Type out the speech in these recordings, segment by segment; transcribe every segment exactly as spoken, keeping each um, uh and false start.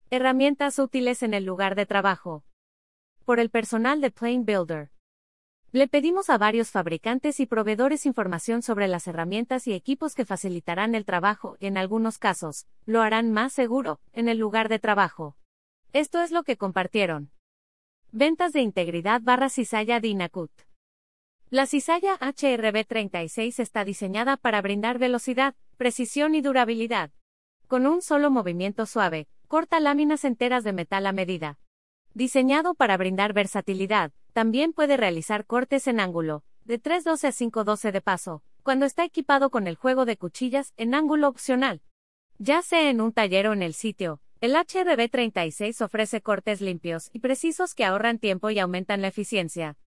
Herramientas útiles en el lugar de trabajo. Por el personal de Plane Builder. Le pedimos a varios fabricantes y proveedores información sobre las herramientas y equipos que facilitarán el trabajo y en algunos casos, lo harán más seguro, en el lugar de trabajo. Esto es lo que compartieron. Ventas de integridad barra cizalla de Inacut. La cizalla H R B treinta y seis está diseñada para brindar velocidad, precisión y durabilidad. Con un solo movimiento suave, corta láminas enteras de metal a medida. Diseñado para brindar versatilidad, también puede realizar cortes en ángulo, de tres doce a cinco doce de paso, cuando está equipado con el juego de cuchillas en ángulo opcional. Ya sea en un taller o en el sitio, el H R B treinta y seis ofrece cortes limpios y precisos que ahorran tiempo y aumentan la eficiencia.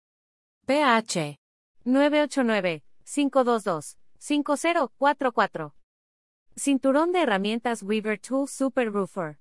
P H nueve ocho nueve, cinco dos dos, cinco cero cuatro cuatro. Cinturón de herramientas Weaver Tools Super Roofer.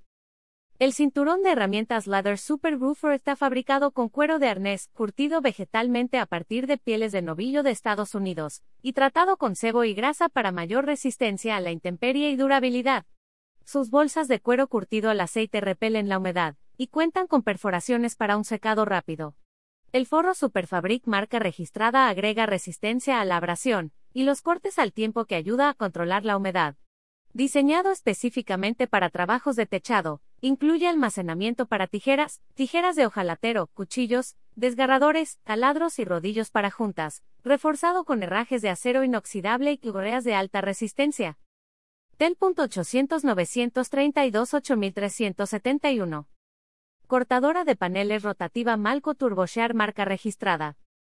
El cinturón de herramientas Leather Super Roofer está fabricado con cuero de arnés, curtido vegetalmente a partir de pieles de novillo de Estados Unidos, y tratado con sebo y grasa para mayor resistencia a la intemperie y durabilidad. Sus bolsas de cuero curtido al aceite repelen la humedad, y cuentan con perforaciones para un secado rápido. El forro Superfabric marca registrada agrega resistencia a la abrasión, y los cortes al tiempo que ayuda a controlar la humedad. Diseñado específicamente para trabajos de techado, incluye almacenamiento para tijeras, tijeras de hojalatero, cuchillos, desgarradores, taladros y rodillos para juntas, reforzado con herrajes de acero inoxidable y correas de alta resistencia. T E L ochocientos novecientos treinta y dos ocho mil trescientos setenta y uno. Cortadora de paneles rotativa Malco TurboShare marca registrada.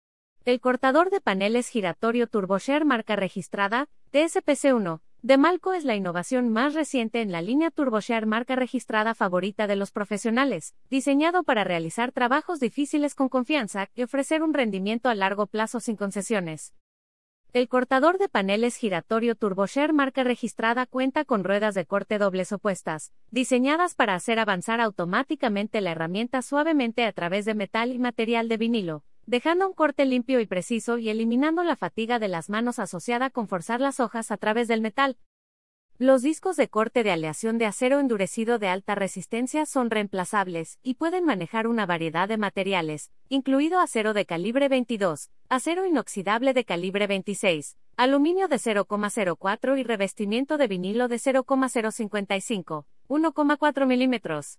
El cortador de paneles giratorio TurboShare marca registrada, T S P C uno, de Malco es la innovación más reciente en la línea TurboShare marca registrada favorita de los profesionales, diseñado para realizar trabajos difíciles con confianza y ofrecer un rendimiento a largo plazo sin concesiones. El cortador de paneles giratorio TurboShare marca registrada cuenta con ruedas de corte dobles opuestas, diseñadas para hacer avanzar automáticamente la herramienta suavemente a través de metal y material de vinilo, dejando un corte limpio y preciso y eliminando la fatiga de las manos asociada con forzar las hojas a través del metal. Los discos de corte de aleación de acero endurecido de alta resistencia son reemplazables y pueden manejar una variedad de materiales, incluido acero de calibre veintidós, acero inoxidable de calibre veintiséis, aluminio de cero coma cero cuatro y revestimiento de vinilo de cero coma cero cincuenta y cinco, uno coma cuatro milímetros.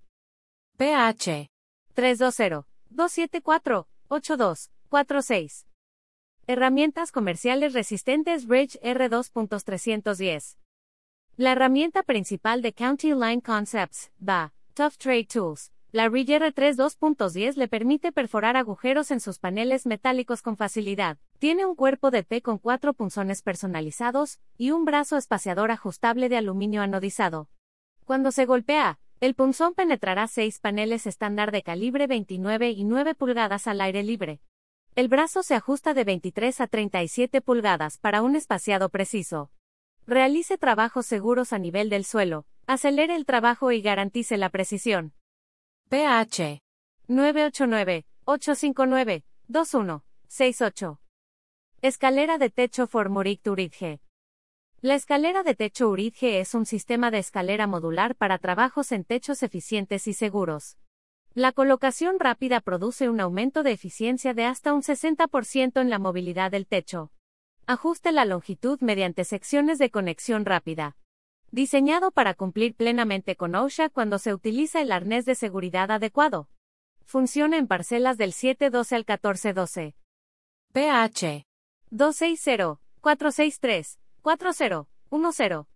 P H tres dos cero, dos siete cuatro, ocho dos cuatro seis. Herramientas comerciales resistentes Ridge R dos punto trescientos diez. La herramienta principal de County Line Concepts, B A, Tough Trade Tools, la Ridge R tres dos punto diez le permite perforar agujeros en sus paneles metálicos con facilidad. Tiene un cuerpo de T con cuatro punzones personalizados y un brazo espaciador ajustable de aluminio anodizado. Cuando se golpea, el punzón penetrará seis paneles estándar de calibre veintinueve y nueve pulgadas al aire libre. El brazo se ajusta de veintitrés a treinta y siete pulgadas para un espaciado preciso. Realice trabajos seguros a nivel del suelo, acelere el trabajo y garantice la precisión. P H nueve ocho nueve, ocho cinco nueve, dos uno seis ocho. Escalera de techo Formuric Uridge. La escalera de techo Uridge es un sistema de escalera modular para trabajos en techos eficientes y seguros. La colocación rápida produce un aumento de eficiencia de hasta un sesenta por ciento en la movilidad del techo. Ajuste la longitud mediante secciones de conexión rápida. Diseñado para cumplir plenamente con OSHA cuando se utiliza el arnés de seguridad adecuado. Funciona en parcelas del siete doce al catorce doce. P H dos seis cero, cuatro seis tres, cuatro cero uno cero.